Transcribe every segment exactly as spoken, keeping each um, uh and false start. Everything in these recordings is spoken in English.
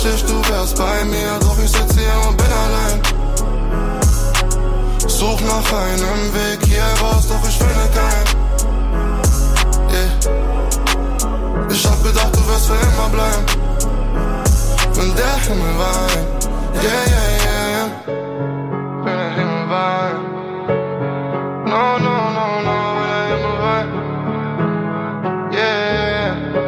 wünschte ich, du wärst bei mir, doch ich sitz hier und bin allein. Such nach einem Weg hier raus, doch ich finde keinen. Yeah. Ich hab gedacht, du wirst für immer bleiben, wenn der Himmel weint. Yeah, yeah, yeah, yeah. Wenn der Himmel weint. No, no, no, no, wenn der Himmel weint. Yeah.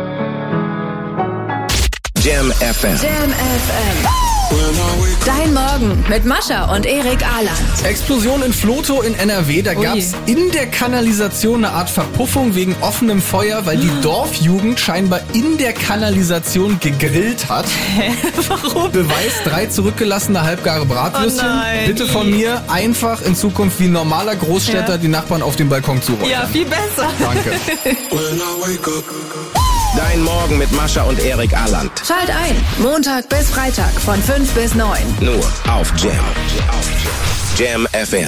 Jam F M. Jam F M. Dein Morgen mit Mascha und Erik Aland. Explosion in Vlotho in N R W. Da gab es in der Kanalisation eine Art Verpuffung wegen offenem Feuer, weil die Dorfjugend scheinbar in der Kanalisation gegrillt hat. Hä? Warum? Beweis: drei zurückgelassene halbgare Bratwürstchen. Oh nein. Bitte von mir einfach in Zukunft wie normaler Großstädter ja. die Nachbarn auf den Balkon zuräumen. Ja, viel besser. Danke. Dein Morgen mit Mascha und Erik Aland. Schalt ein. Montag bis Freitag von fünf bis neun. Nur auf Jam. Jam F M.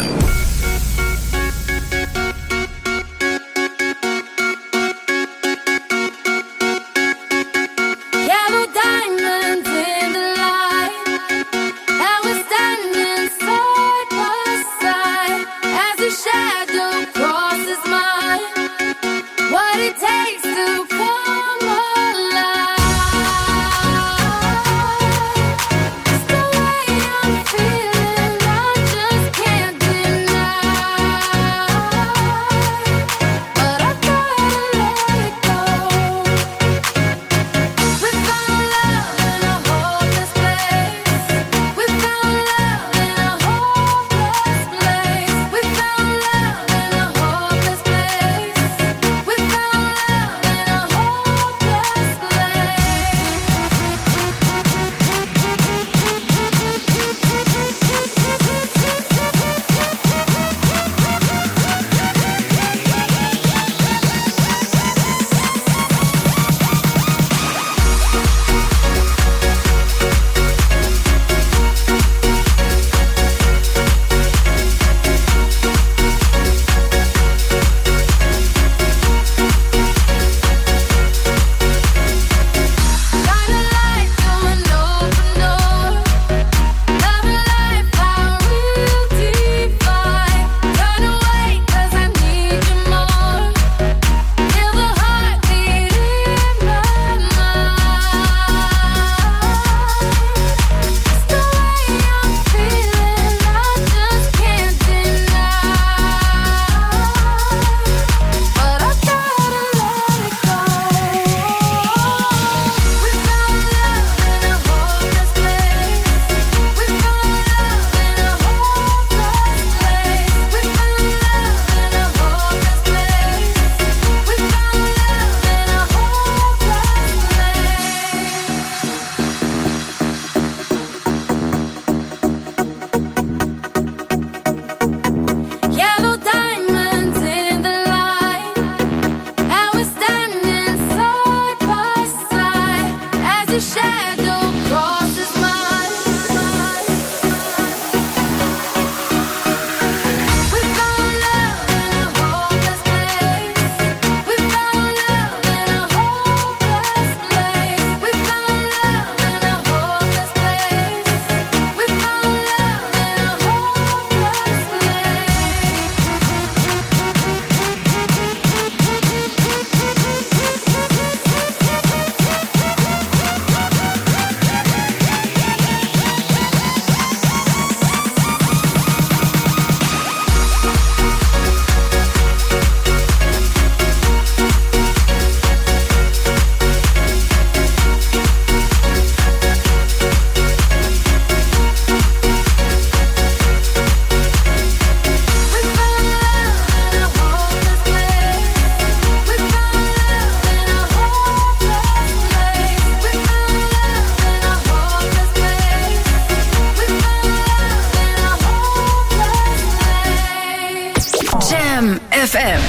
Jam F M.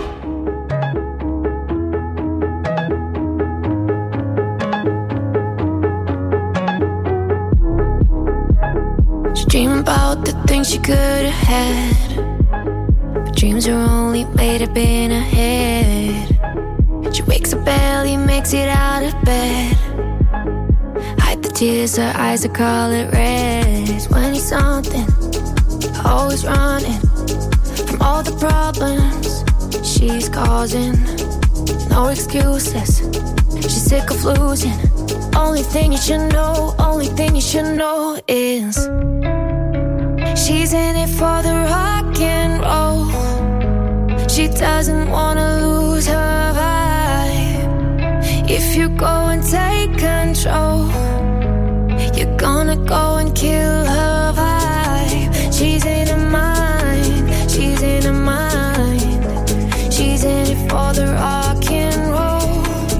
Dream about the things she could have had, but dreams are only made up in her head. She wakes up early, makes it out of bed, hide the tears, her eyes are colored red. When he's something, always running from all the problems she's causing. No excuses, she's sick of losing. Only thing you should know, only thing you should know is she's in it for the rock and roll. She doesn't wanna lose her vibe. If you go and take control, you're gonna go and kill her vibe. She's in her mind, she's in her mind. She's in it for the rock and roll.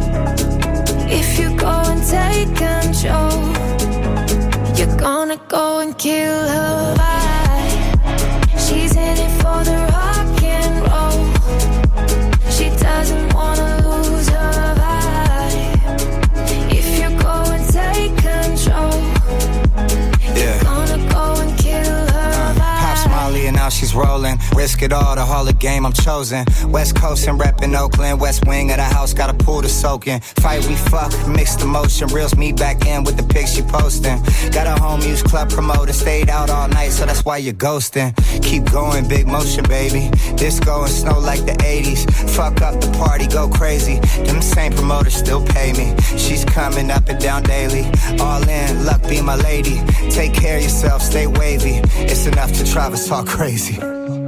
If you go and take control, you're gonna go and kill her vibe. She's in it for the rock and roll. She doesn't wanna lose her vibe. If you go and take control, you're gonna go and kill her vibe. Pops Molly and now she's rolling. Risk it all, the Hall of Game I'm chosen. West Coast and reppin' Oakland. West wing of the house, got a pool to soak in. Fight we fuck, mixed emotion. Reels me back in with the pics she posting. Got a home use club promoter. Stayed out all night, so that's why you're ghosting. Keep going, big motion, baby. Disco and snow like the eighties. Fuck up the party, go crazy. Them same promoters still pay me. She's coming up and down daily. All in, luck be my lady. Take care of yourself, stay wavy. It's enough to drive us all crazy.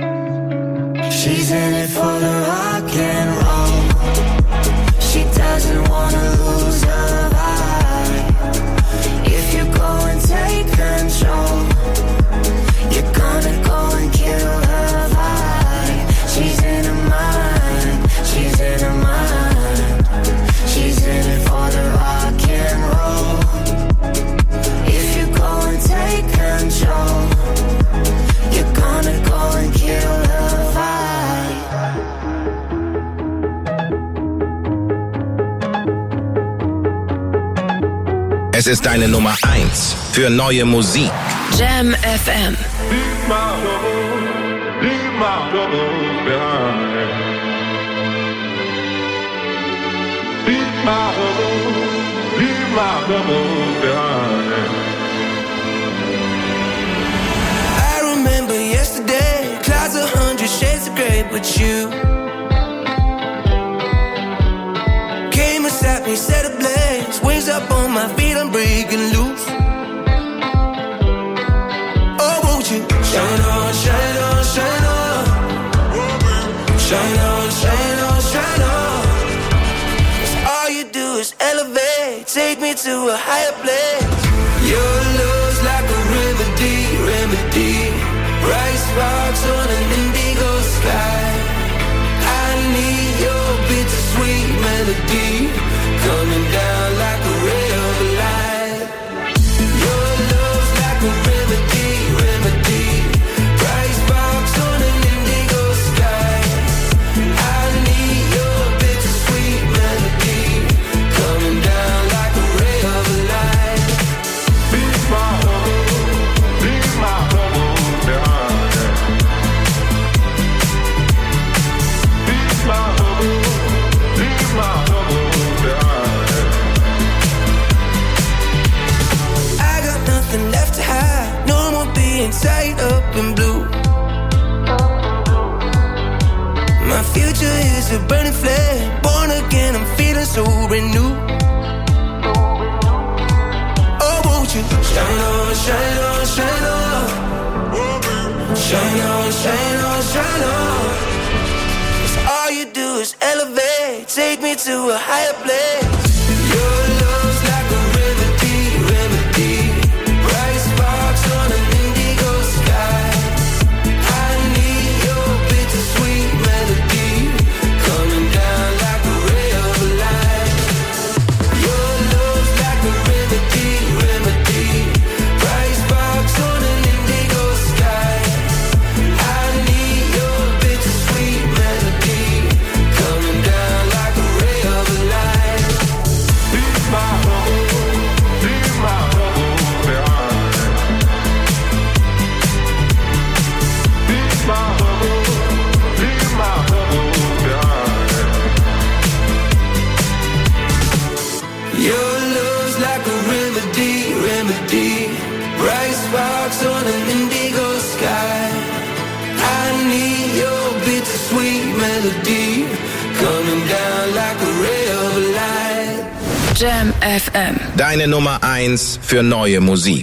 She's in it for the rock and roll. She doesn't wanna lose her vibe. If you go and take control, you're gonna go and kill her vibe. She's in her mind, she's in her mind. She's in it for the rock and roll. If you go and take control, you're gonna go and kill her vibe. Es ist deine Nummer eins für neue Musik. Jam F M. Leave my troubles, leave my troubles behind. Leave my troubles, leave my troubles behind. I remember yesterday, clouds a hundred shades of grey, but you came and sat me, set ablaze, wings up on my feet, I'm breaking loose. Oh, won't you shine on, shine on, shine on, shine on, shine on, shine on. 'Cause all you do is elevate, take me to a higher place. Your love's like a remedy, remedy. Bright sparks on an indigo sky. I need your bittersweet melody, coming down like a ray of light. Your love's like a remedy, remedy. Bright sparks on an indigo sky. I need your bittersweet melody, coming down like a ray of light. Leave my troubles, leave my troubles behind. Leave my troubles, leave my troubles behind. I got nothing left to hide, no more being tied up in blue. My future is a burning flame, born again, I'm feeling so renewed. Oh, won't you shine on, shine on, shine on, shine on, shine on, shine on. 'Cause all you do is elevate, take me to a higher place. Your love's like a remedy, remedy. Bright sparks on an indigo sky. I need your bittersweet melody, coming down like a ray of light. Your love's like a remedy, remedy. Bright sparks on an indigo sky. I need your bittersweet melody, coming down like a ray of light. Leave my troubles, leave my troubles behind. Leave my troubles, leave my troubles behind. Your love's like a remedy, melody. Bright sparks on an indigo sky. I need your bittersweet melody. Coming down like a ray of light. Jam F M. Deine Nummer eins für neue Musik.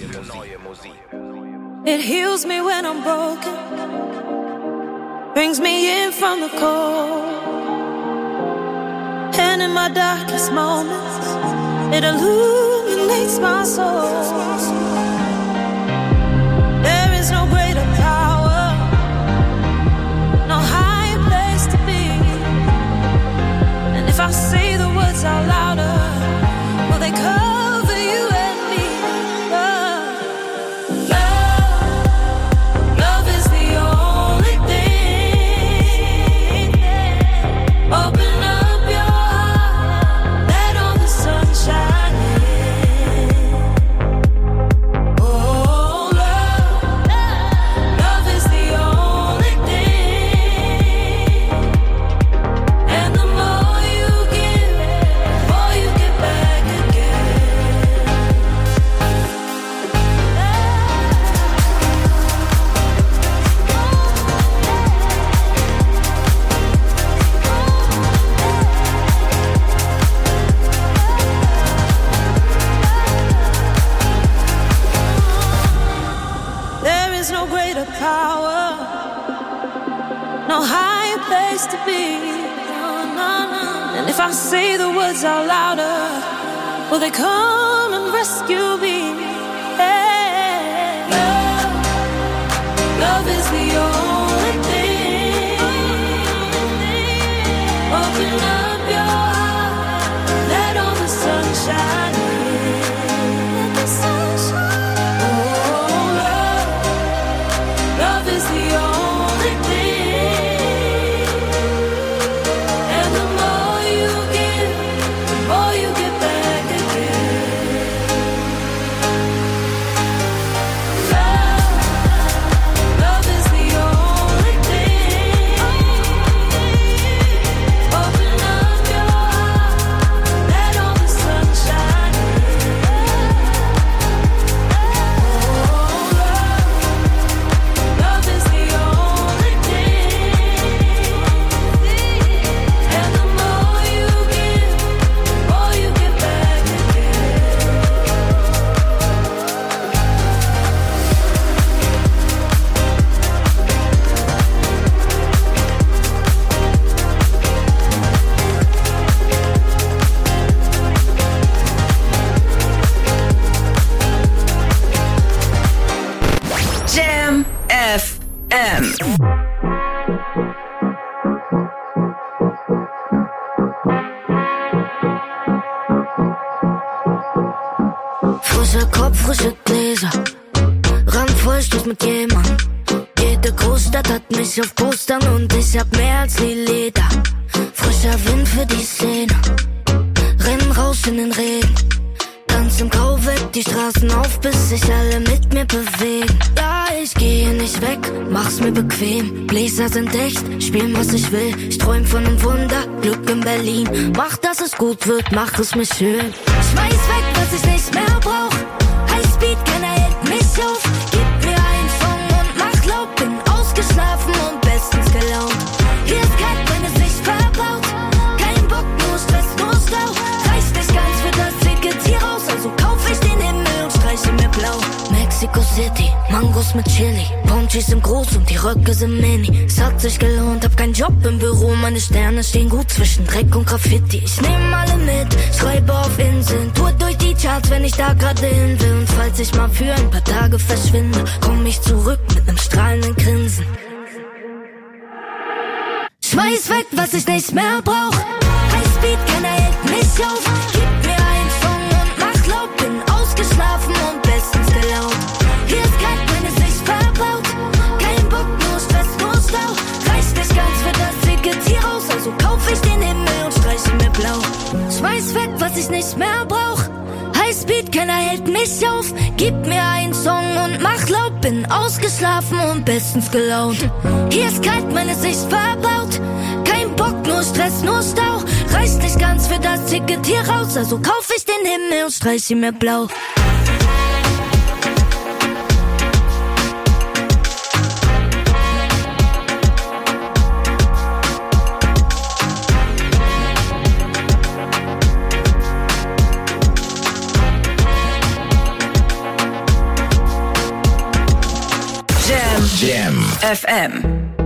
It heals me when I'm broken. Brings me in from the cold. And in my darkest moments, it illuminates my soul. There is no greater power, no higher place to be. And if I say the words out louder, will they cover you and me? Love, love, love is the only thing. Open up your heart, let all the sun shine in. Oh, love, love is the only thing. And the more you give, the more you get back again. There is no greater power, no higher place to be. No, no, no. And if I say the words out louder, will they come and rescue me? Hey, love, love is the only thing. Open up your heart, let all the sun shine in. Let the sun shine. Oh, love, love is the only thing. And the more you give, the more you get back again. Love, love is the only thing. Open up your heart, let all the sun shine in. Oh, love, love is the only thing. And the more you give, the more you get back again. Jam F M. Frischer Kopf, frische Gläser. Randvoll, Stoß mit jemand. Jede Großstadt hat mich auf Postern und ich hab mehr als die Leder. Frischer Wind für die Szene. Renn raus in den Regen. Ganz im Grau weg, die Straßen auf, bis sich alle mit mir bewegen. Ja, ich gehe nicht weg, mach's mir bequem. Bläser sind echt, spielen was ich will. Ich träum von einem Wunder, Glück in Berlin. Mach, dass es gut wird, mach es mir schön. Schmeiß weg, was ich nicht mehr brauch. Highspeed, keiner hält mich auf. Gib mir einen Song und mach laut. Bin ausgeschlafen und bestens gelaunt. Hier ist kalt, wenn es nicht verbaut. Kein Bock, nur Stress, nur Stau. Reicht nicht ganz für das Ticket hier raus, also kauf ich den Himmel und streiche mir blau. Mexico City, Mangos mit Chili. Ponchis im Groß und die Röcke sind mini. Es hat sich gelohnt, hab keinen Job im Büro. Meine Sterne stehen gut zwischen Dreck und Graffiti. Ich nehm alle mit, schreibe auf Inseln. Tour durch die Charts, wenn ich da gerade hin will. Und falls ich mal für ein paar Tage verschwinde, komm ich zurück mit nem strahlenden Grinsen. Schmeiß weg, was ich nicht mehr brauch. Highspeed, keiner hält mich auf. Gib mir einen Song und mach laut. Bin ausgeschlafen und bestens gelaunt. Hier ist kalt, wenn es nicht verbaut. Kein Bock, nur Stress, nur Stau. Reicht nicht ganz für das Ticket hier raus, also kauf ich den Himmel und streiche mir blau. Schmeiß weg, was ich nicht mehr brauch. Highspeed, keiner hält mich auf. Gib mir einen Song und mach laut. Bin ausgeschlafen und bestens gelaunt. Hier ist kalt, meine Sicht verbaut. Kein Bock, nur Stress, nur Stau. Reicht nicht ganz für das Ticket hier raus, also kauf ich den Himmel und streich ihn mir blau. Jam F M.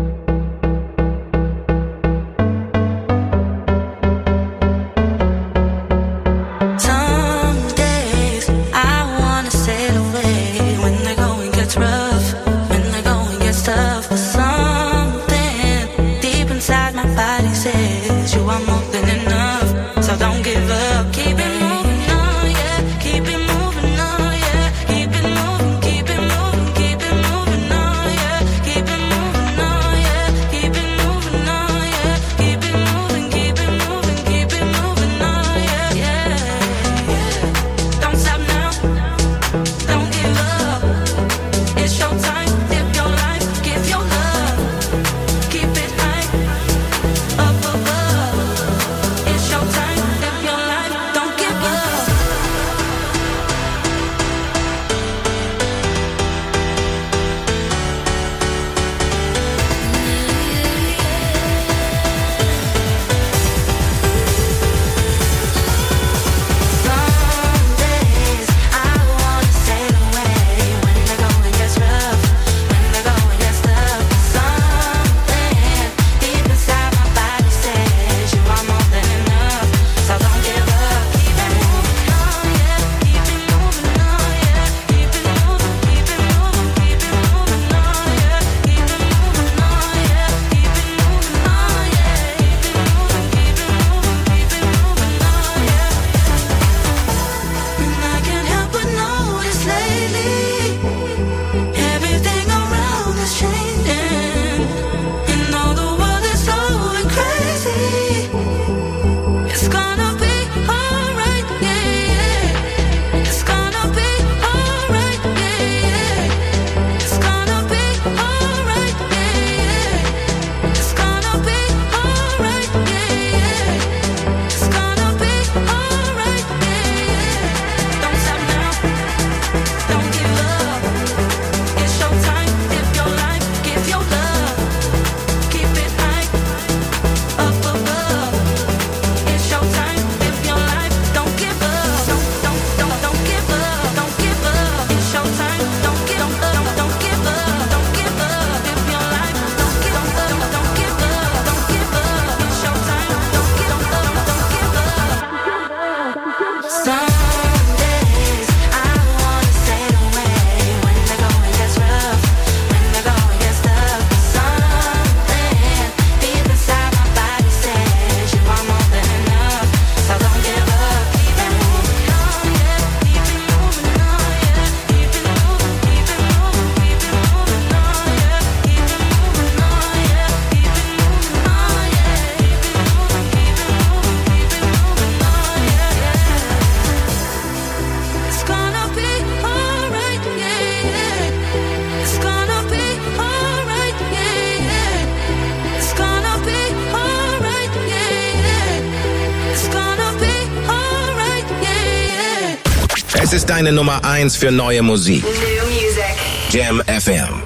Es ist deine Nummer eins für neue Musik. New Music. Jam F M.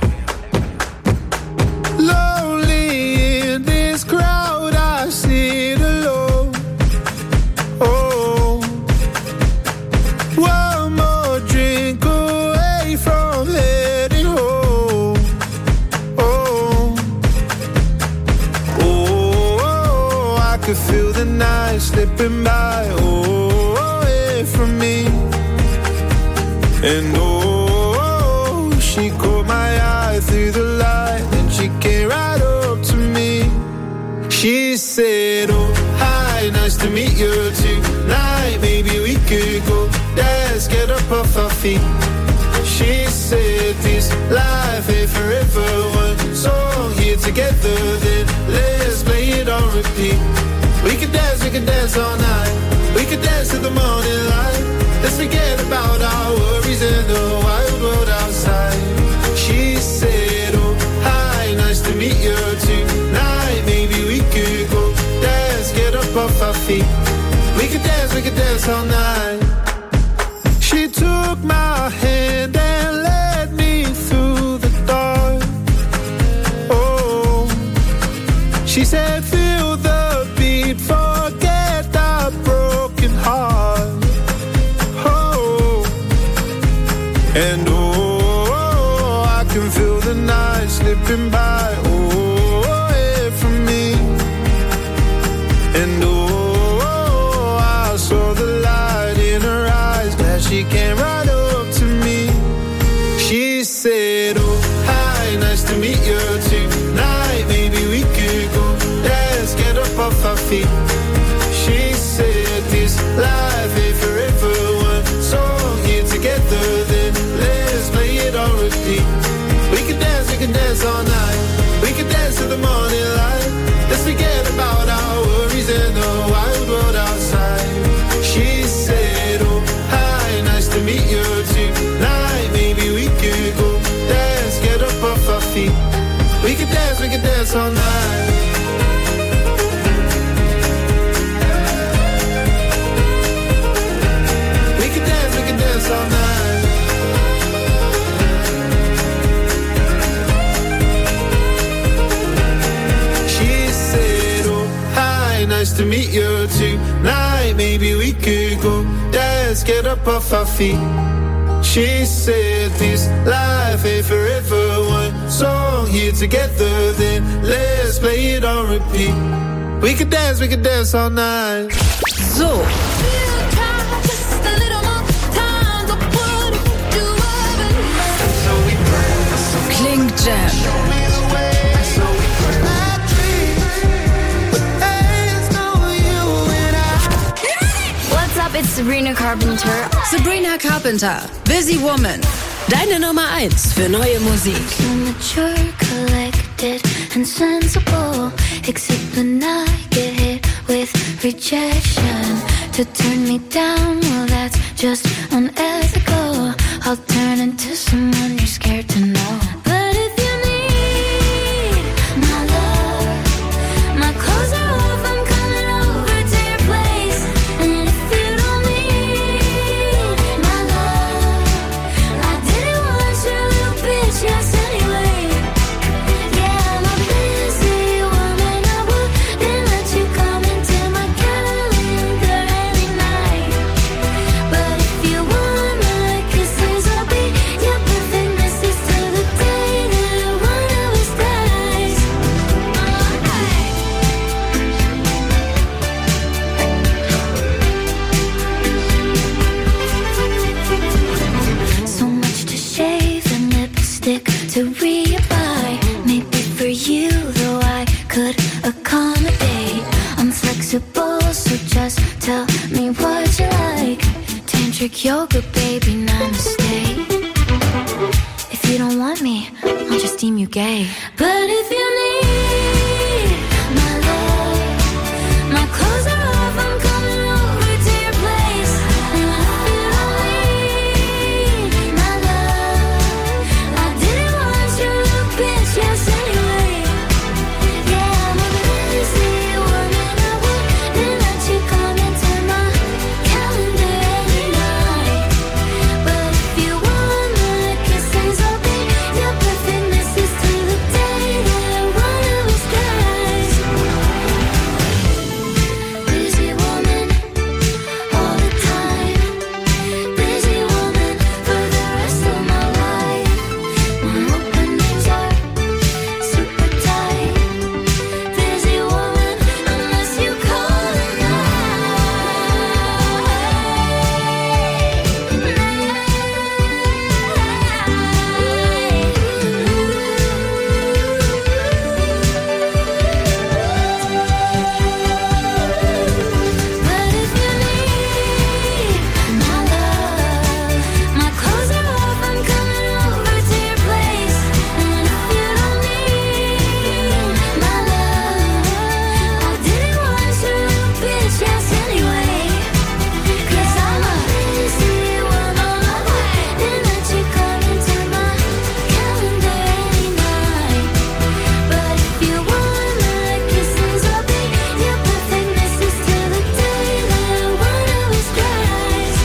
Lonely in this crowd, I sit alone. Oh, one more drink away from heading home. Oh, oh, oh, I could feel the night slipping by. Oh, away from me. And oh, she caught my eye through the light, and she came right up to me. She said, oh, hi, nice to meet you tonight. Maybe we could go dance, get up off our feet. She said, this life ain't forever. One song here together, then let's play it on repeat. We could dance, we could dance all night. We could dance till the morning light. Let's forget about our worries and the wild world outside. She said, oh, hi, nice to meet you tonight. Maybe we could go dance, get up off our feet. We could dance, we could dance all night. She took my hand and led me through the dark. Oh, she said, feel the beat, forget the broken heart. And oh, I can feel the night slipping by, oh, away from me. And oh, I saw the light in her eyes, glad she came right up to me. She said, oh, hi, nice to meet you tonight. Maybe we could go, let's get up off our feet. She said, this life ain't forever, one song here together, then let's play it on repeat. We can dance, we can dance all night. We can dance to the morning light. Let's forget about our worries and the wild world outside. She said, oh, hi, nice to meet you tonight. Maybe we could go dance, get up off our feet. We can dance, we can dance all night. We can dance, we can dance all night. She said, oh, hi, nice to meet you tonight. Maybe we could go dance, get up off our feet. She said, this life ain't forever, one song here together, then let's play it on repeat. We can dance, we can dance all night. So. Klingt Jam. What's up, it's Sabrina Carpenter. Sabrina Carpenter, Busy Woman. Deine Nummer eins für neue Musik. So mature, collected and sensible. Except when I get hit with rejection. To turn me down, well that's just unethical. I'll turn into someone you're scared to know. But if you need my love, my clothes are off, I'm coming over to your place. And if you don't need my love, I didn't want your little bitch, yes anyway. Yeah, I'm a busy woman, I wouldn't let you come into my calendar every night. But if you want my kisses, I'll be your perfect missus till the day that one of us dies. So much to shave and lipstick to reapply. Maybe for you, though I could accommodate. I'm flexible, so just tell me what you like. Tantric yoga, baby, namaste. If you don't want me, I'll just deem you gay. But if you need my love, my clothes are off, I'm coming over to your place. And if you don't need my love, I didn't want your little bitch, yes anyway. Yeah, I'm a busy woman, I wouldn't let you come into my calendar every night. But if you want my kisses, I'll be your perfect missus till the day that one of us dies. Busy woman, all the time. Busy woman for the rest of my life. My openings are super tight. Busy woman, unless you call it But if you need my love, my clothes are off, I'm coming over to your place. And if you don't need my love, I didn't want your little bitch, yes anyway. 'Cause I'm a busy woman, I wouldn't let you come into my calendar every night. But if you want my kisses, I'll be your perfect missus till the day that one of us dies.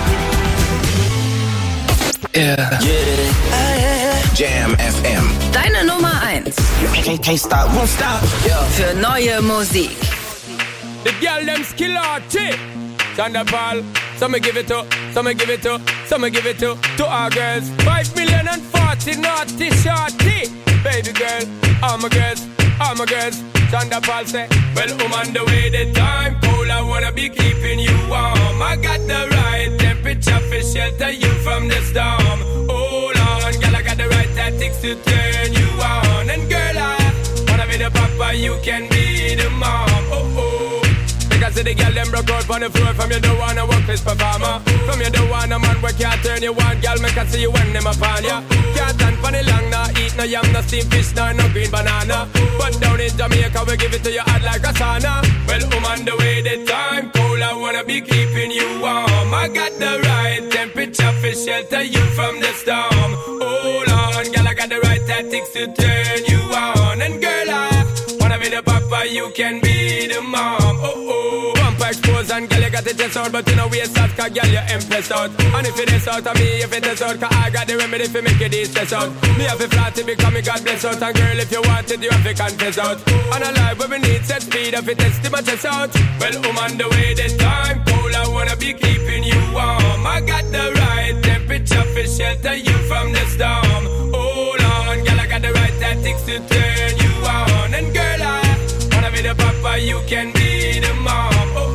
Jam F M. Deine Nummer eins Can't, can't stop, won't stop. für neue Musik. The girl them skill out, chick. Thunderball, some give it to, some give it to, some give it to, to our girls. Five million and forty naughty, naughty, shorty. Baby girl, all my girls, all my girls. Thunderfall say, well, I'm on the way, the time cold, I wanna be keeping you warm. I got the right temperature for shelter you from the storm. Hold on, girl, I got the right tactics to turn you on. And girl, I wanna be the papa, you can be the mom. Oh, oh. Because the girl them broke out on the floor. From you don't wanna work this performer. From you don't wanna man where can't turn you on. Girl, make I see you when them upon ya. Can't stand for the long, nah eat no yam, no steamed fish, nor no green banana. But down in Jamaica we give it to you hot like a sauna. Well, I'm on the way, the time cold, I wanna be keeping you warm. I got the right temperature for shelter you from the storm. Hold on, girl, I got the right tactics to turn you on. And girl, I wanna be the papa, you can be the mom. Oh, oh. Expose and girl, you got the chest out, but you know we out, cause girl, you impressed out. And if it is out of me, if it is out, cause I got the remedy for make it stress out. Me have a flat to become me God bless out. And girl, if you want it, you have to confess out. And a life where we need set speed, if it is to my chest out. Well, I'm on the way, this time cold, I wanna be keeping you warm. I got the right temperature for shelter you from the storm. Hold on, girl, I got the right tactics to turn you on. And girl, I wanna be the papa, you can be the mom.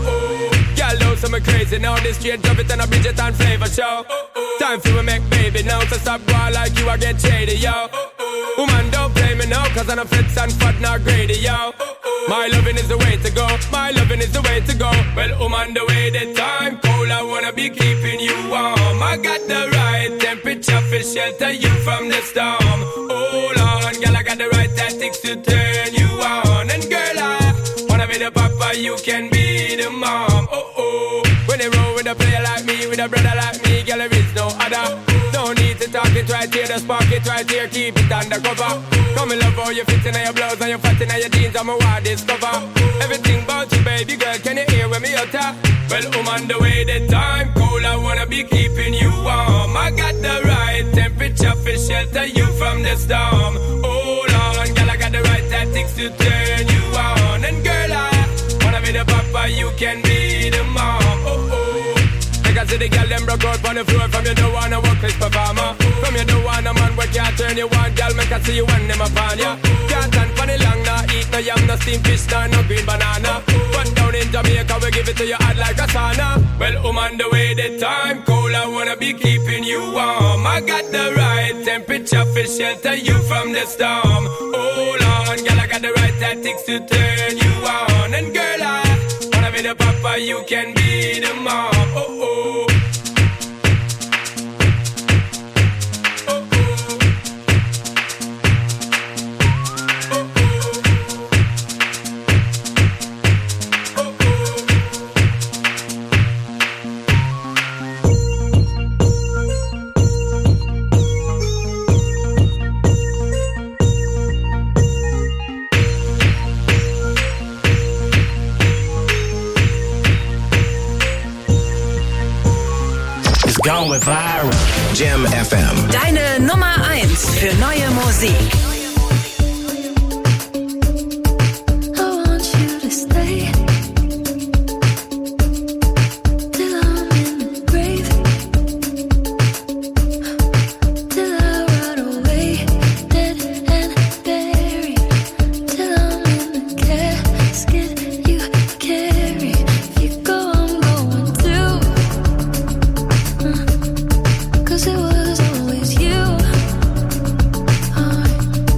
So me crazy now, this straight drop it and a Bridget and flavor show. Time for we make baby now, so stop going like you, I get shady, yo. Woman, don't play me now, cause I'm a fits and fat, not greedy, yo. My loving is the way to go, my loving is the way to go. Well, I'm on the way, the time cold, I wanna be keeping you warm. I got the right temperature for shelter you from the storm. Hold on, girl, I got the right tactics to turn you on. And girl, I wanna be the papa, you can be the mom. Oh, oh. When they roll with a player like me, with a brother like me, girl, there is no other. No need to talk it right here, just spark it right here, keep it undercover. Come in love how you fit in your blouse and you fat in your jeans, I'm a wild discover. Everything about you, baby girl, can you hear when me utter? Well, I'm on the way, the time cold, I wanna be keeping you warm. I got the right temperature for shelter you from the storm. Hold on, girl, I got the right tactics to turn you on. And girl, I wanna be the papa, you can be the mom. Oh, oh. I see the girl them broke out on the floor. From you don't wanna work this performer. From you don't wanna man where can't turn you on. Girl, make I see you when them upon ya. Can't stand for the long, nah eat no yam, no steamed fish, nor no green banana. But down in Jamaica we give it to you hot like a sauna. Well, I'm on the way, the time cold, I wanna be keeping you warm. I got the right temperature for shelter you from the storm. Hold on, girl, I got the right tactics to turn you on. And girl, I wanna be the papa, you can be the mom. Oh, oh. Going viral. Jam F M. Deine Nummer eins für neue Musik. Cause it was always you.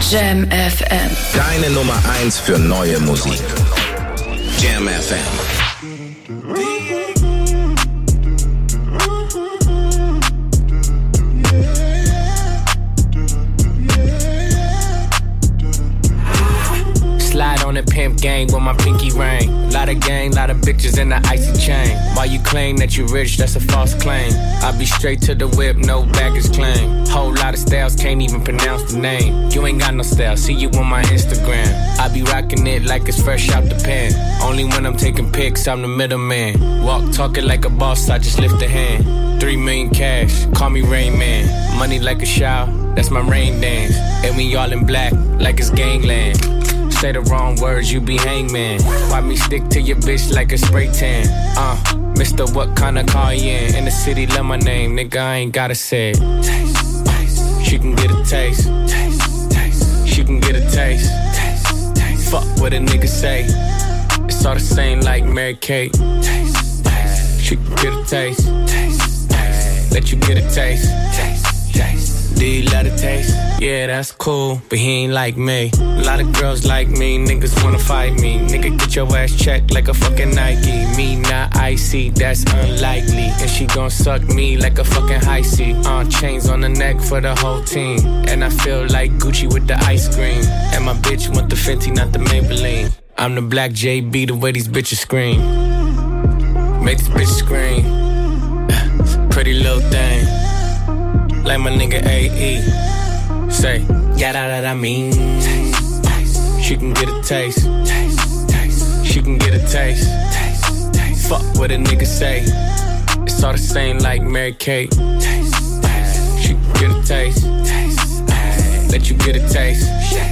Jam F M. Deine Nummer eins für neue Musik. Jam F M. Slide on the pimp gang with my pinky ring. Lot of gang, lot of bitches in the icy chain. While you claim that you rich, that's a false claim. I be straight to the whip, no baggage claim. Whole lot of styles, can't even pronounce the name. You ain't got no style, see you on my Instagram. I be rocking it like it's fresh out the pen. Only when I'm taking pics, I'm the middleman. Walk talking like a boss, I just lift a hand. Three million cash, call me Rain Man. Money like a shower, that's my rain dance. And we all in black, like it's gangland. Say the wrong words, you be hangman. Why me stick to your bitch like a spray tan? Uh, Mister What kind of car you in? In the city, love my name, nigga, I ain't gotta say it. Taste, taste. She can get a taste. Taste, taste. She can get a taste. Taste, taste. Fuck what a nigga say. It's all the same like Mary Kate. Taste, taste. She can get a taste. Taste, taste. Let you get a taste. Taste, taste. Do you love the taste? Yeah, that's cool, but he ain't like me. A lot of girls like me, niggas wanna fight me. Nigga, get your ass checked like a fucking Nike. Me not icy, that's unlikely. And she gon' suck me like a fucking high C. Uh, chains on the neck for the whole team. And I feel like Gucci with the ice cream. And my bitch want the Fenty, not the Maybelline. I'm the black J B, the way these bitches scream. Make this bitch scream. Pretty little thing. Like my nigga A E. Say, yeah, that, that I mean. Taste, taste. She can get a taste. Taste, taste. She can get a taste. Taste, taste. Fuck what a nigga say. It's all the same like Mary Kate. Taste, taste. She can get a taste. Taste, taste. Let you get a taste.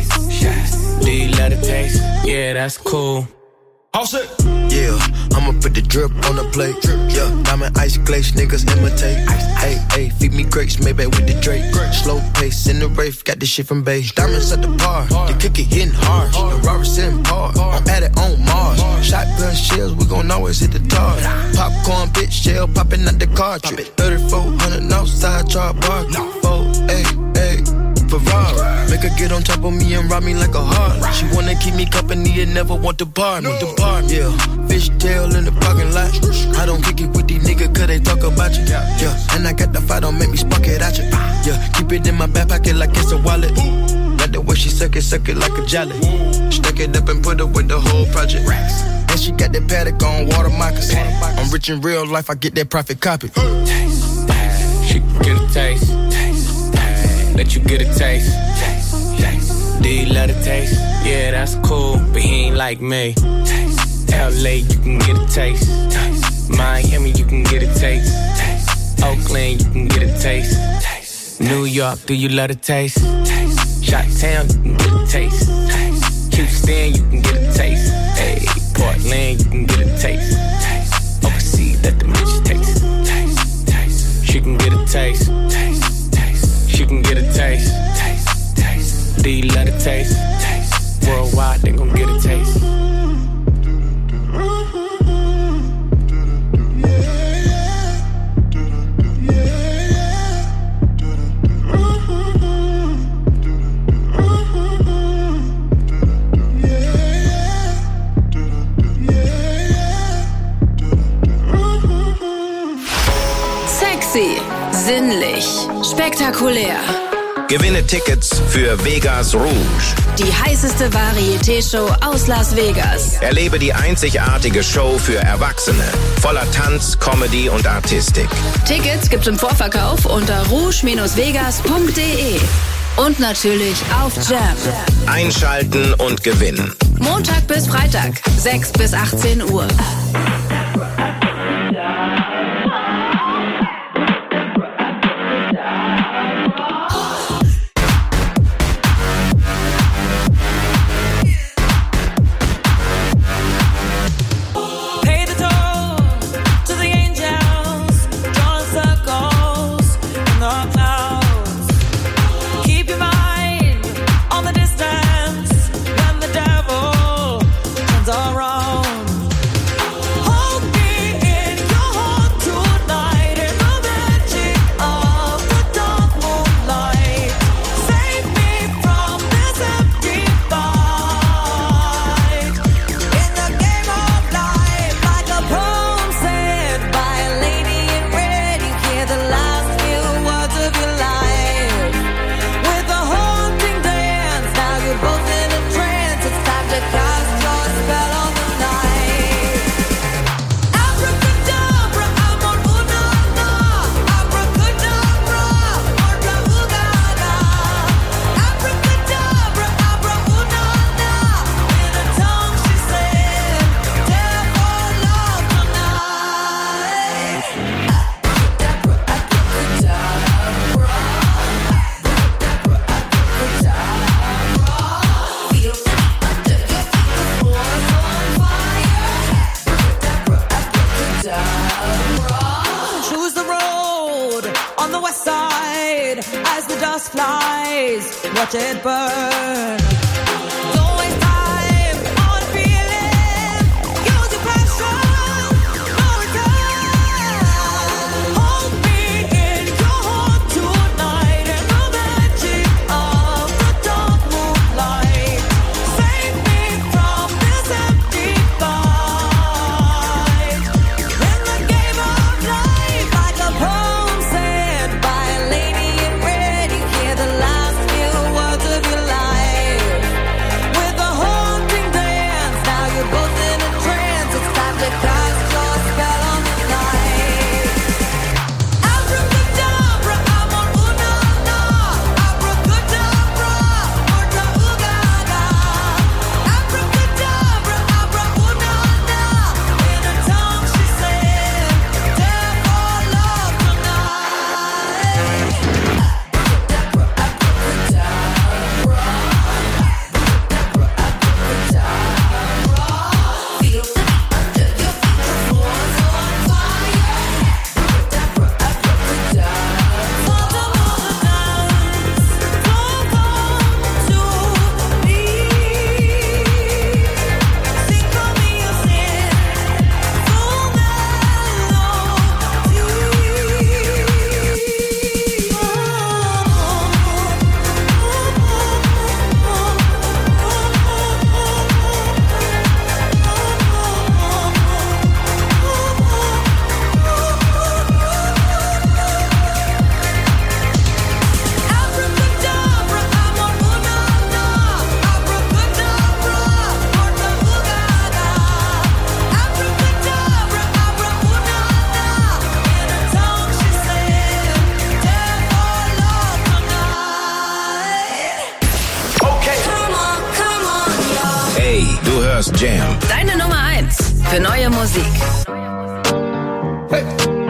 Do you love the taste? Yeah, that's cool. All set. Yeah, I'ma put the drip on the plate. Yeah, diamond ice glaze, niggas imitate. Hey, hey, feed me grapes, maybe with the Drake. Slow pace in the Wraith, got this shit from base. Diamonds at the bar, the cookie hitting hard. The Robert sitting par, I'm at it on Mars. Shotgun shells, we gon' always hit the tar. Popcorn, bitch, shell popping out the cartridge. thirty-four hundred outside, char bar. Four, hey, hey. Ferrari. Make her get on top of me and rob me like a heart. She wanna keep me company and never want to bar me. The bar, yeah. Fishtail in the parking lot. I don't kick it with these niggas cause they talk about you. Yeah, and I got the fight, don't make me spark it at you. Yeah, keep it in my back pocket like it's a wallet. Like the way she suck it, suck it like a jelly. Stuck it up and put it with the whole project. And she got that paddock on water moccasins. I'm rich in real life, I get that profit copy. Taste, taste. She can get a taste. Let you get a taste. Taste, taste. Do you love the taste? Yeah, that's cool, but he ain't like me. Taste, L A, you can get a taste. Taste. Miami, you can get a taste. Taste. Oakland, you can get a taste. Taste. New York, do you love the taste? Taste. Chi-Town, you can get a taste. Taste. Houston, you can get a taste. Hey, Portland, you can get a taste. Taste. Overseas, let the bitch taste. Taste. Taste. She can get a taste. Taste. She can get a taste. Taste, taste. Do you love the taste? Taste. Worldwide, they gon' get a taste. Sexy, sinnlich, spektakulär. Gewinne Tickets für Vegas Rouge. Die heißeste Varieté-Show aus Las Vegas. Erlebe die einzigartige Show für Erwachsene. Voller Tanz, Comedy und Artistik. Tickets gibt's im Vorverkauf unter rouge Bindestrich vegas Punkt de. Und natürlich auf Jam. Einschalten und gewinnen. Montag bis Freitag, sechs bis achtzehn Uhr. Hold flies, watch it burn. Jam. Deine Nummer eins für neue Musik. Hey.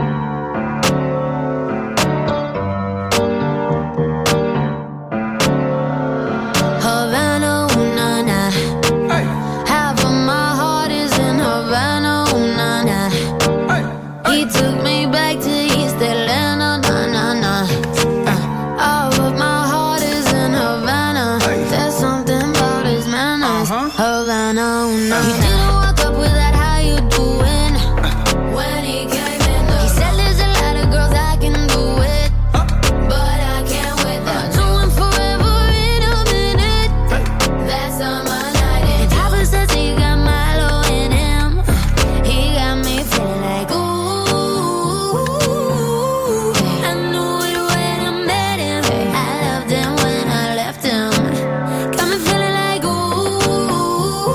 Havana, ooh, na, na. Hey. Half of my heart is in Havana, ooh, na, na. Hey. Hey. He took me back to East Atlanta, na, na, na. Uh, all of my heart is in Havana. Hey. There's something about his manners. Uh-huh. Havana, ooh, na, na. He didn't walk up with that, how you doing? Uh. When he came in, the he said there's a lot of girls I can do it, uh. but I can't with them. Uh. Doing forever in a minute. Hey. That's on my night. And Papa says he got Milo in him. He got me feeling like ooh. I knew it when I met him. I loved him when I left him. Got me feeling like ooh.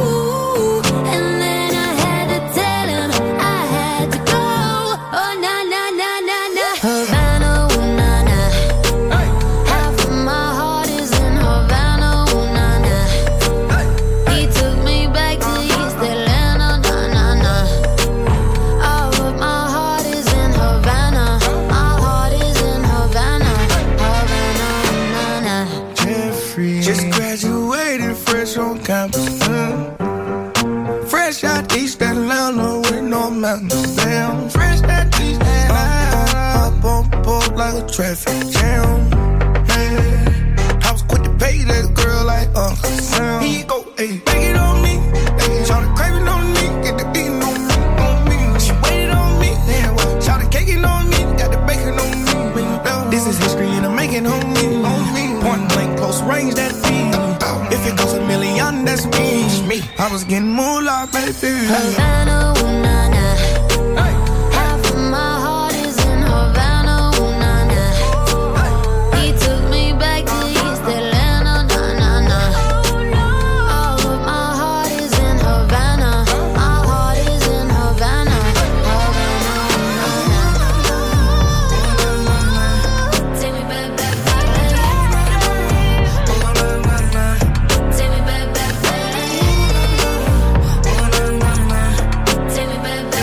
And then I had to tell him I had to go. Oh na na na na na. Havana, ooh na na. Hey. Half of my heart is in Havana, ooh na na. Hey. He took me back to East Atlanta, na na na. All of my heart is in Havana. My heart is in Havana, Havana, ooh na na. Jeffrey just graduated fresh on campus. Mm. Fresh out East Atlanta with no mountains. Damn, fresh out East Atlanta. Up on board like a traffic jam. Yeah. I was quick to pay that girl like Uncle Sam. Here you go, ayy, make it on me. Ayy, shout the craving on me, get the beating on me, on me. She waited on me, yeah. Well, shout the caking on me, got the bacon on me. This is history and I'm making on me, on me. Point blank, close range, that beat. If it goes a million, that's me. me. I was getting moolah, baby. Havana, ooh na na. Hey. Half of my heart is in Havana, ooh na na. He took me back to East Atlanta, na na na. All of my heart is in Havana. My heart is in Havana, Havana, ooh na na. Take me back, back, back. Take me back, back, back. Take me back, back.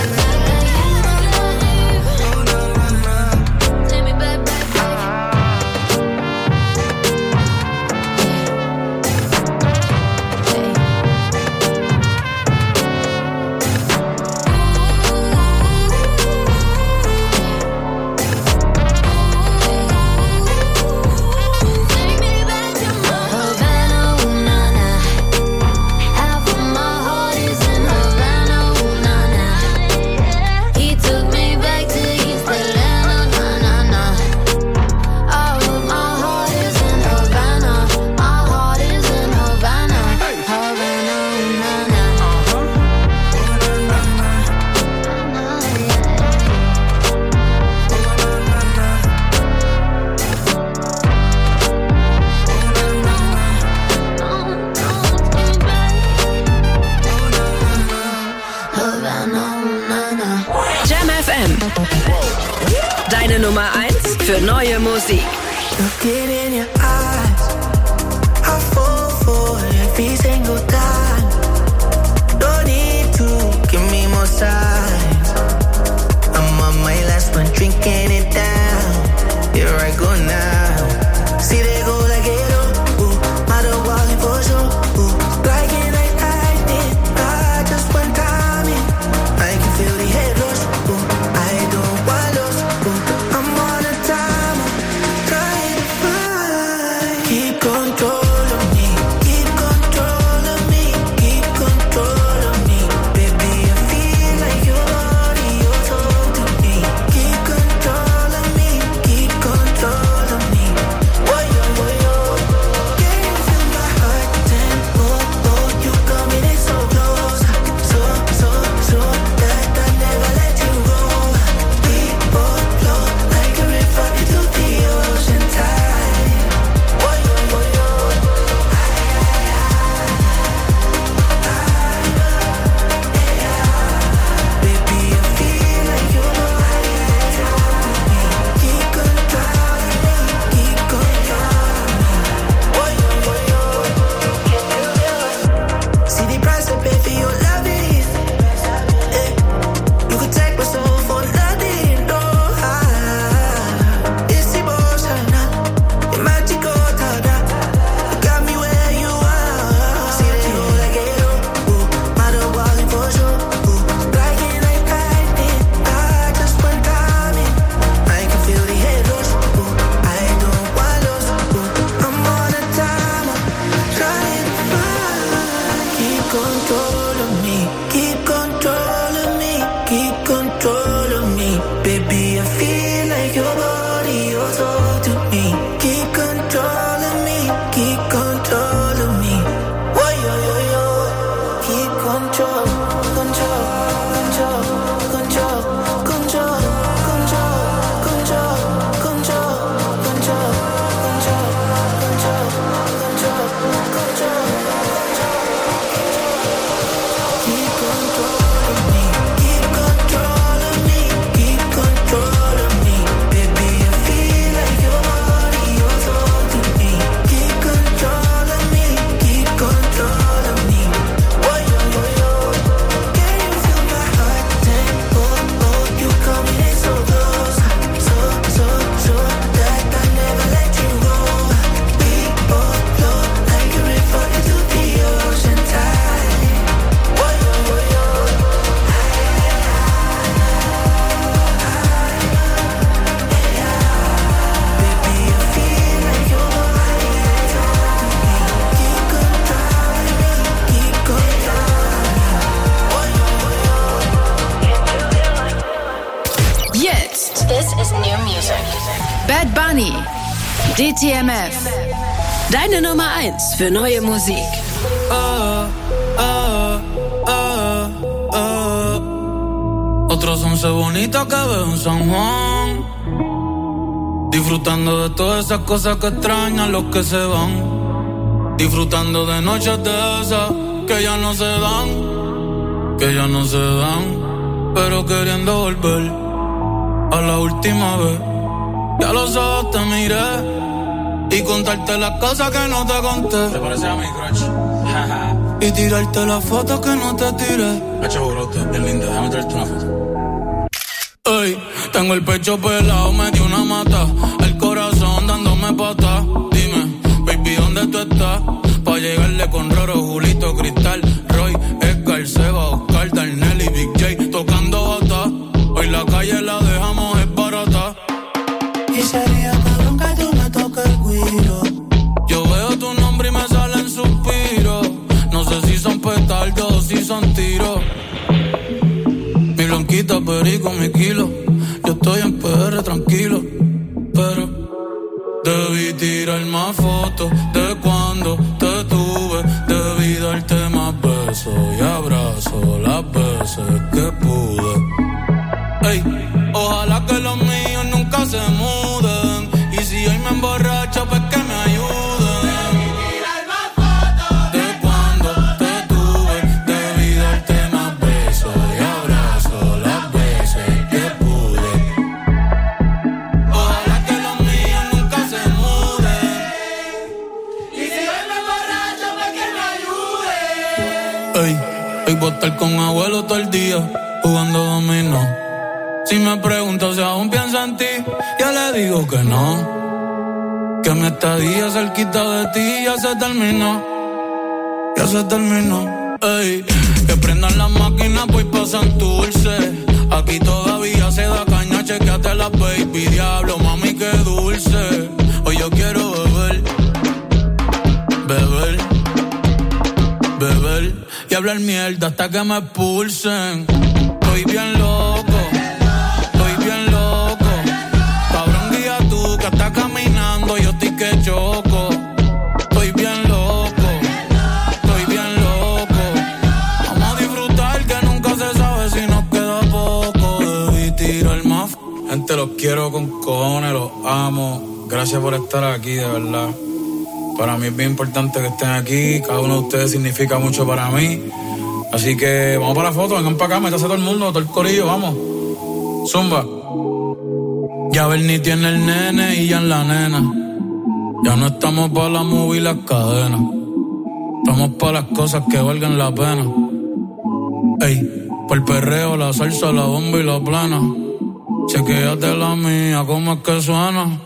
Deine Nummer eins für neue Musik. Looking in your eyes, I fall for every single time. No need to give me more signs. I'm on my last one, drinking it down. Here I go now. See they go like it, oh, ooh, matter walking for sure, ooh, like it like I did. I just went time in. I can feel the head rush, ooh, I don't want lost, ooh, I'm on a timer, trying to find. Keep control of me, keep control of me, keep control of me. Baby, I feel like your body, your soul to me. Keep control of me, keep control of me. Boy, yo, boy, yo. Can you feel my heart tempo? Oh, you coming in so close, so, so, so that I never let you go. We both flow like a river into the ocean tide. Boy, yo, boy, yo. Baby, I feel like your body is on me. Keep control of me, keep control of me. Boy, yo, boy, yo. Can you feel it? See the price I pay for your love is, eh. You could take my soul for nothing, no. Ah, it's emotional, it's magical, tada. You got me where you are. See they go like it, oh, ooh, matter walking for sure, ooh, like it like I did. I just went time in. I can feel the head rush, ooh, I don't want lost, ooh, I'm on a timer, trying to find. Keep control of me, keep control of me, keep control of me. Baby, I feel like your body, your soul to me. Keep control of me, keep control of me. Whoa, yo, yo, yo. Keep control, control, control, control, control, control, control, control, control, control, control, control, control. Keep control of me, keep control of me, keep control of me. Baby, I feel like your body, your soul to me. Keep control of me, keep control of me. Boy, yo, yo, yo. Can you feel my heart tempo? Oh, you coming in so close, so, so, so that I never let you go. We both flow like a river into the ocean tide. Boy, yo, yo, yo. Baby, I feel like your body is on me. Keep control of me, keep control of me. Boy, yo, yo, yo. Jetzt This is new music. Bad Bunny, D T M F. Deine Nummer eins für neue Musik. Ah, ah, ah, ah. Otros once bonitas que veo en San Juan, disfrutando de todas esas cosas que extrañan los que se van, disfrutando de noches de esas que ya no se dan, que ya no se dan, pero queriendo volver a la última vez. Ya los ojos te miré y contarte las cosas que no te conté. ¿Te parece a mi crush? Y tirarte las fotos que no te tiré. Hacho brote, bien linda, déjame traerte una foto. Ey, tengo el pecho pelado, me dio una mata, el corazón dándome pata. Dime, baby, ¿dónde tú estás? Pa' llegarle con Roro, Julito, Cristal, Roy, Edgar, Seba, Oscar, Darnell y Big J tocando bata. Hoy la calle la dejamos es barata. Y sería cabrón que tú me toques el guiro. Yo veo tu nombre y me salen suspiros. No sé si son petardos o si son tiros. Mi blanquita, perico, mi kilo. Yo estoy en P R tranquilo, pero debí tirar más fotos de cuando te tuve. Debí darte más besos y abrazos las veces que pude. Ey, ojalá que los míos nunca se muden. Y si hoy me emborracho, pues que me ayuden. De cuando te tuve, debí darte más besos y abrazos las veces que pude. Ey, hoy voy a estar con abuelo todo el día, jugando dominó. Si me pregunto si aún pienso en ti, ya le digo que no. Que mi estadía cerquita de ti ya se terminó. Ya se terminó. Ey, que prendan las máquinas, pues pasan dulce. Aquí todavía se da caña, chequeate la baby. Diablo, mami, qué dulce. Hoy yo quiero beber, beber, beber y hablar mierda hasta que me expulsen. Estoy bien loco, estoy bien loco. Cabrón, guía tú que estás caminando, yo estoy que choco. Estoy bien loco, estoy bien loco. Vamos a disfrutar que nunca se sabe si nos queda poco. Debí tirar más. Gente, los quiero con cojones, los amo. Gracias por estar aquí, de verdad. Para mí es bien importante que estén aquí. Cada uno de ustedes significa mucho para mí. Así que vamos para la foto, vengan para acá, métase todo el mundo, todo el corillo, vamos. Zumba. Ya Bernie tiene el nene y ya en la nena. Ya no estamos para la movie y las cadenas. Estamos para las cosas que valgan la pena. Ey, por el perreo, la salsa, la bomba y la plana. Chequéate la mía, ¿cómo es que suena?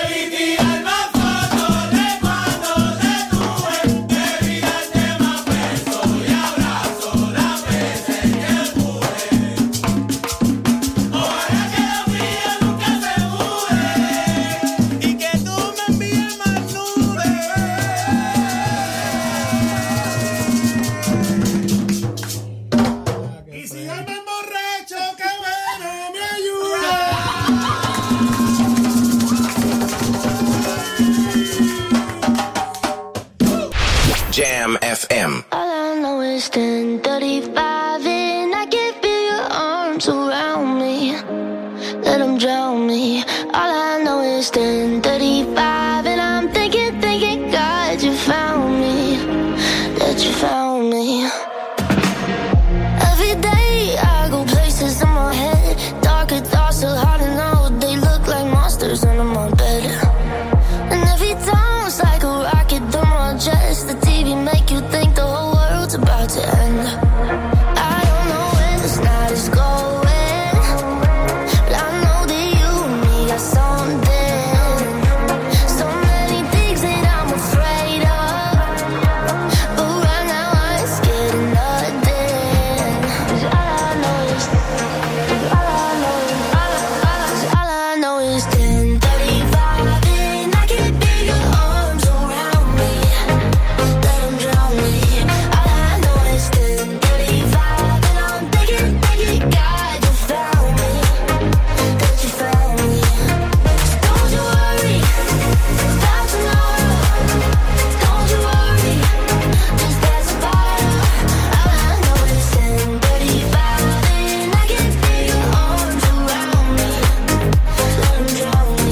Jam F M. All I know is ten thirty-five and I can feel your arms around me. Let them drown me. All I know is ten thirty-five and I'm thinking, thinking, God, you found me. That you found me. Every day I go places in my head. Darker thoughts so hard to know. They look like monsters under my bed. And every time it's like a rocket through my chest. The T V make you think the whole world's about to end. I don't know where this night is going, but I know that you and me got something. So many things that I'm afraid of, but right now I ain't scared of nothing. 'Cause all I know is, all I know is, all I, all I know is ten thirty-five and I can feel your arms around me. Let them drown me. All I know is ten thirty-five and I'm thinking, thinking, God, you found me. That you found me. So don't you worry about tomorrow. Don't you worry, just pass it by. All I know is ten thirty-five and I can feel your arms around me. Let them drown me.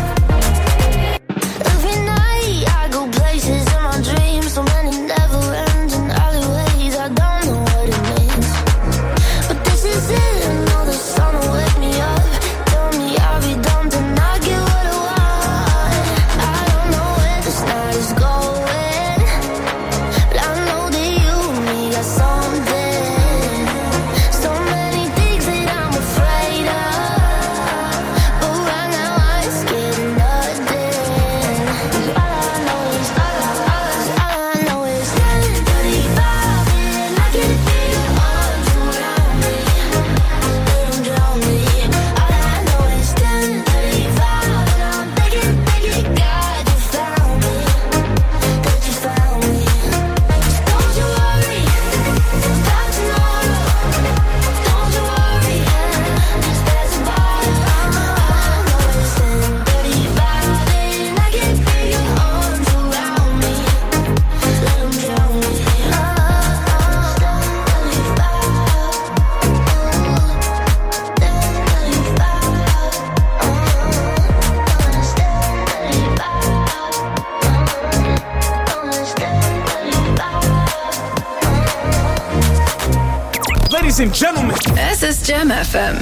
Every night I go places in my dreams, so many never-ending alleyways. I don't know what it means, but this is it. I know the sun will wake me up. Tell me I'll be dumb to not get what I want. I don't know where this night is going, but I know that you and me got something. So many things that I'm afraid of, but right now I ain't scared of nothing. 'Cause all I know is, all I, all I, all I know is ten thirty-five and I can feel your arms around me. Let them drown me. All I know is ten thirty-five and I'm thinking, thinking, God, you found me. That you found me. So don't you worry about tomorrow. Don't you worry, just pass it by. All I know is ten thirty-five and I can feel your arms around me. Let them drown me. Oh, Ladies and gentlemen, Es ist Jam F M.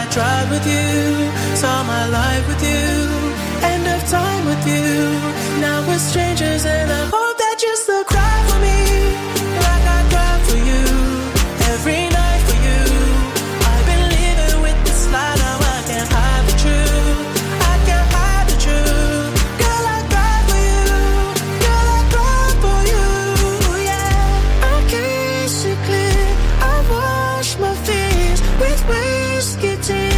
tried with you, saw my life with you, end of time with you. Now we're strangers and I hope that you still cry for me, like I cried for you, every night for you. I've been living with this lie, now I can't hide the truth, I can't hide the truth. Girl, I cried for you, girl, I cried for you, yeah. I can't see clear, I wash my fears with whiskey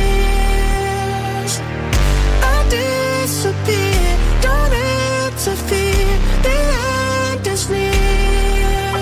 tears. I disappear, don't interfere, the end is near.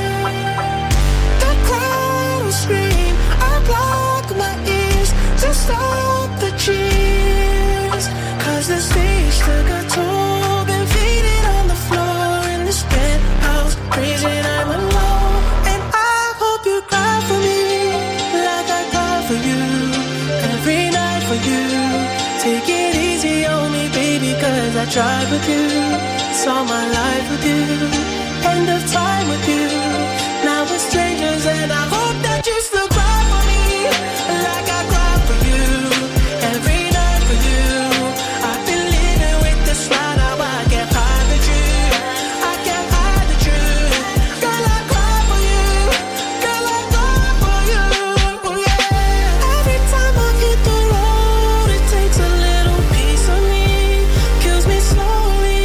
The crowd will scream, I block my ears to stop the cheers. Cause the stage still got told, been faded on the floor in this penthouse, crazy and I'm alone. And I hope you cry for me, like I cry for you, every night for you. Take it easy on me, baby, cause I tried with you, saw my life with you, end of time with you. Now we're strangers and I hope that you still cry for me, like I cry for you, every night for you. I've been living with this lie, now I can't hide the truth, I can't hide the truth. Girl, I cry for you, girl, I cry for you, yeah. Every time I hit the road, it takes a little piece of me, kills me slowly.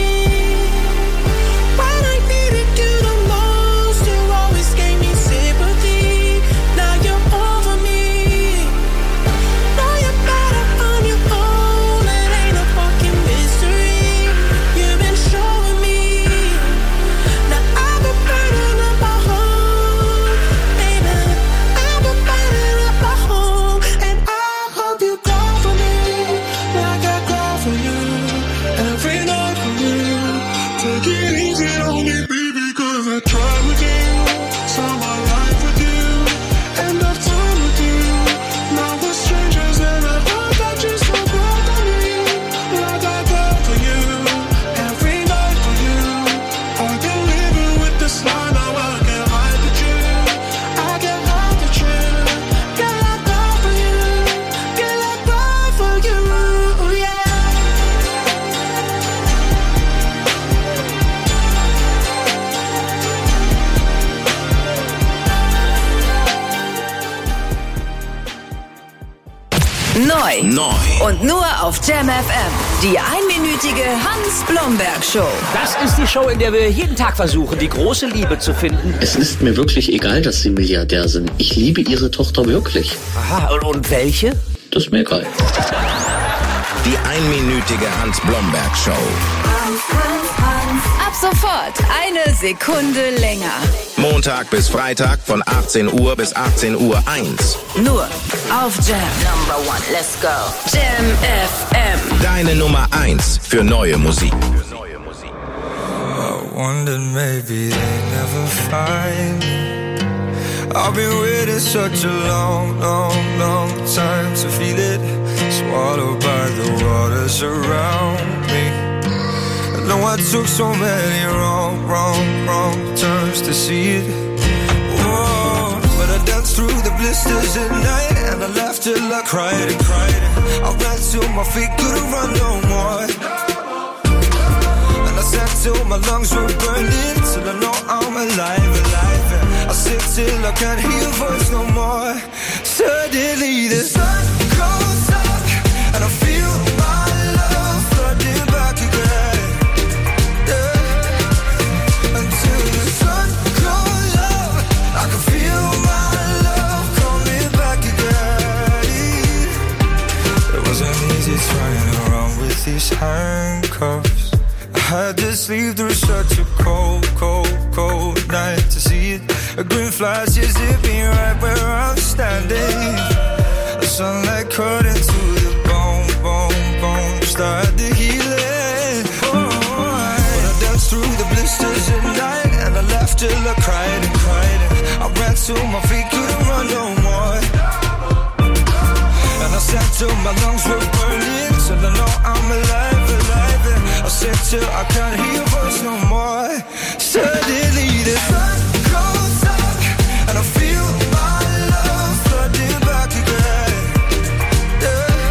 When I needed you the most, you always gave me sympathy. Now you're over me, now you're better on your own. It ain't a fucking mystery, you've been showing me. Now I've been burning up my home, baby, I've been burning up my home. And I hope you cry for me, like I cry for you, every night for you. Take it easy on me, baby, cause I tried with you, saw my life with you, end of time with you. Now we're strangers and I hope that you still cry for me, like I cry for you, every night for you. I've been living with this lie, now I can't hide the truth, I can't hide the truth. Girl, I cry for you, girl, I cry for you, yeah. Neu. Neu. Und nur auf Jam F M. Die einminütige Hans-Blomberg-Show. Das ist die Show, in der wir jeden Tag versuchen, die große Liebe zu finden. Es ist mir wirklich egal, dass Sie Milliardär sind. Ich liebe Ihre Tochter wirklich. Aha, und, und welche? Das ist mir egal. Die einminütige Hans-Blomberg-Show. Ab sofort eine Sekunde länger. Montag bis Freitag von achtzehn Uhr bis achtzehn Uhr eins. Nur auf Jam. Number one, let's go. Jam F M. Deine Nummer eins für neue Musik. I wondered maybe they never find me. I've been waiting such a long, long, long time to feel it. Swallowed by the waters around me. I know I took so many wrong, wrong, wrong turns to see it. Whoa, but I danced through the blisters at night, and I laughed till I cried and cried. I ran till my feet couldn't run no more, and I sang till my lungs were burning, till I know I'm alive, alive. And I sing till I can't hear your voice no more. Suddenly the sun goes up, and I feel my love flooding back again. Trying around with these handcuffs. I had to sleep through such a cold, cold, cold night to see it. A green flash is zipping right where I'm standing. The sunlight cut into the bone, bone, bone. Start the healing. Oh, I danced through the blisters at night, and I laughed till I cried and cried. And I ran till my feet couldn't run no more. And I sang till my lungs were burning, till I know I'm alive, alive. And I sang till I can't hear your voice no more. Suddenly the sun goes up, and I feel my love flooding back again. Yeah.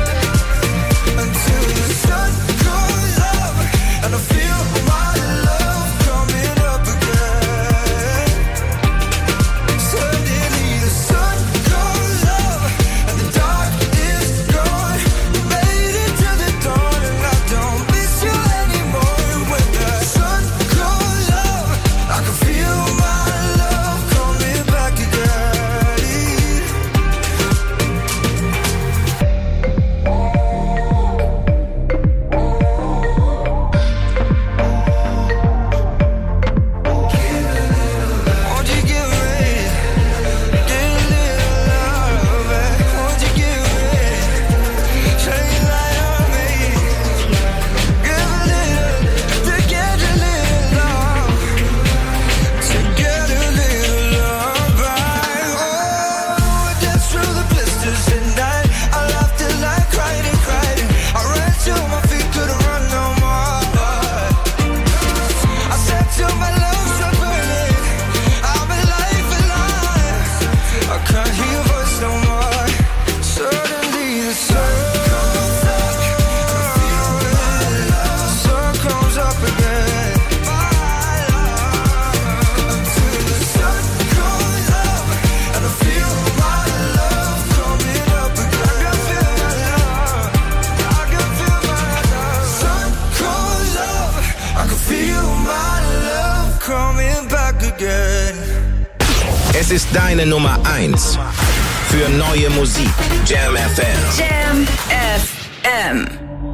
ist deine Nummer eins für neue Musik. Jam F M. Jam F M.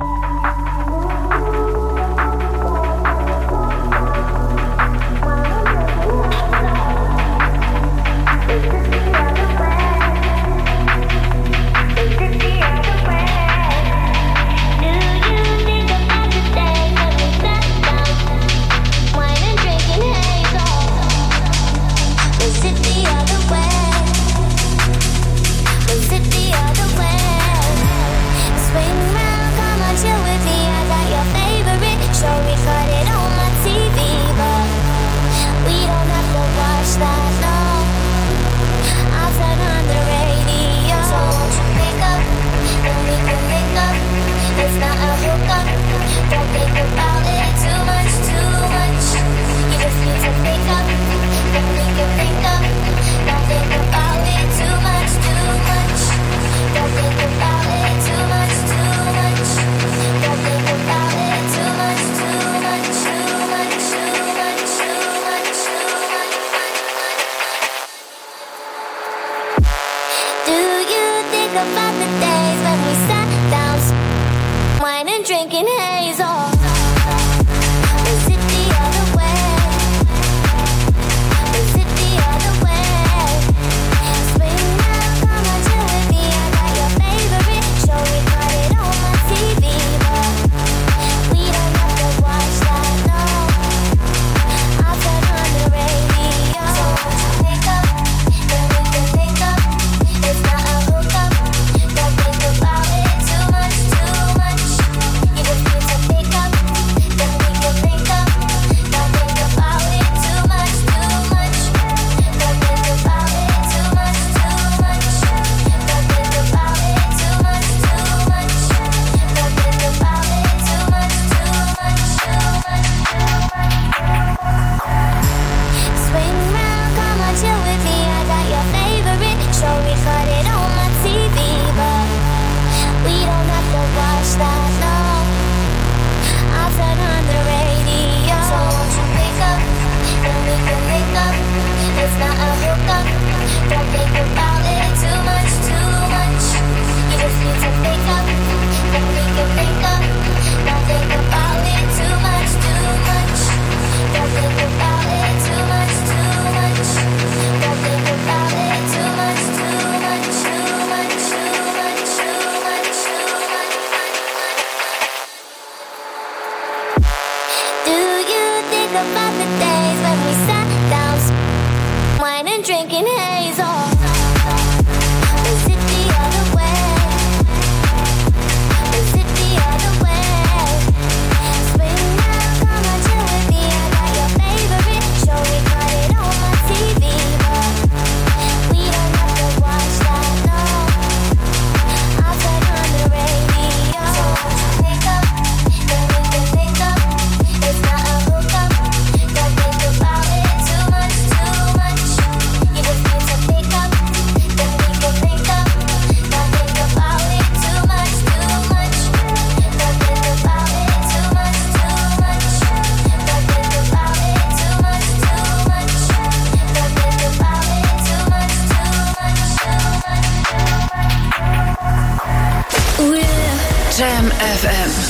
Jam F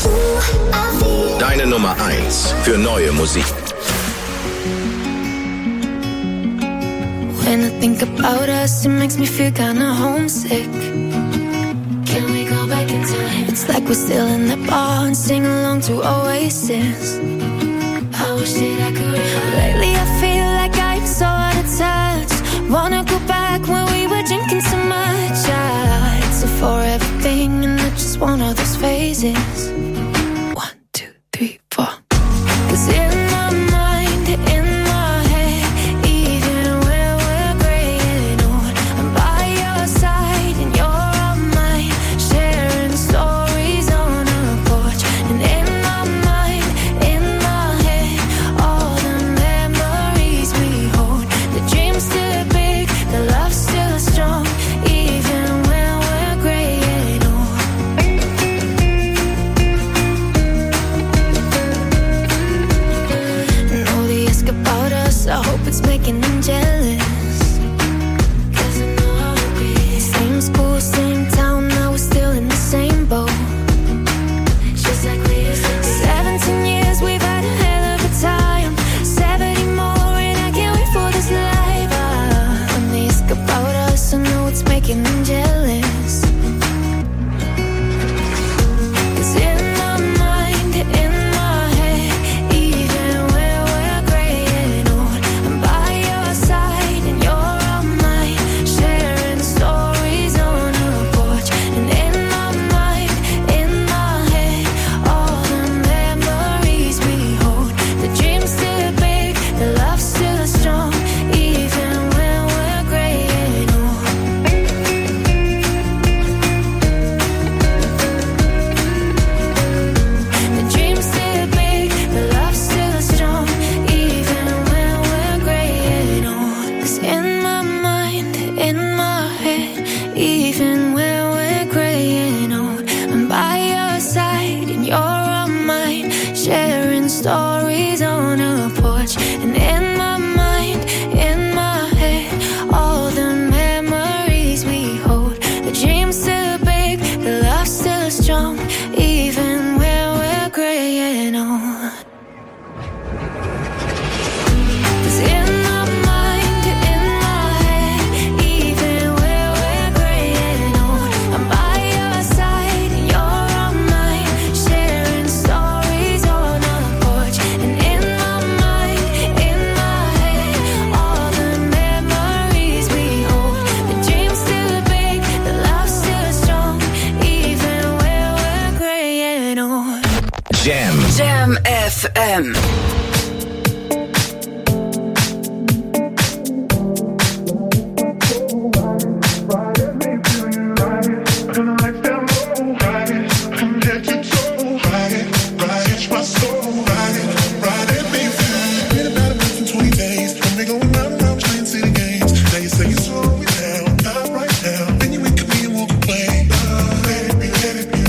M. Deine Nummer eins für neue Musik. When I think about us, it makes me feel kinda homesick. Can we go back in time? It's like we're still in the bar and sing along to Oasis. I wish that I could. Lately I feel like I'm so out of touch. Wanna go back when we were drinking so much. I exit for everything and I just want all those phases. One, two, three, four. 'Cause in my mind, in my head, even when we're graying old, I'm by your side and you're on mine, sharing stories on a porch. And in my mind, in my head, all the memories we hold. The dream's still big, the love's still strong, even when we're graying old. F M.